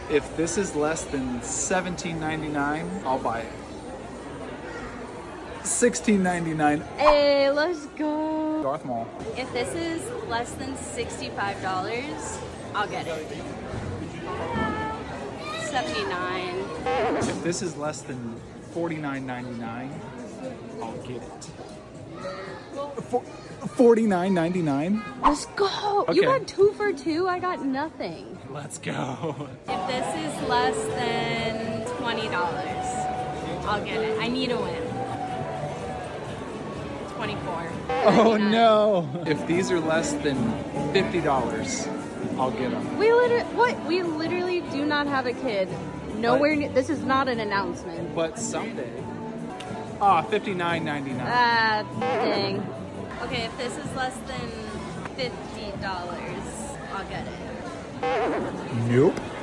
If this is less than $17.99, I'll buy it. $16.99. Hey, let's go. Darth Maul. If this is less than $65, I'll get it. 79. If this is less than $49.99, I'll get it. $49.99. Let's go. Okay. You got 2 for 2. I got nothing. Let's go. If this is less than $20, I'll get it. I need a win. 24. Oh no! If these are less than $50, I'll get them. We literally do not have a kid. Nowhere near. This is not an announcement. But someday. $59.99. Ah, dang. Okay, if this is less than $50, I'll get it. Nope.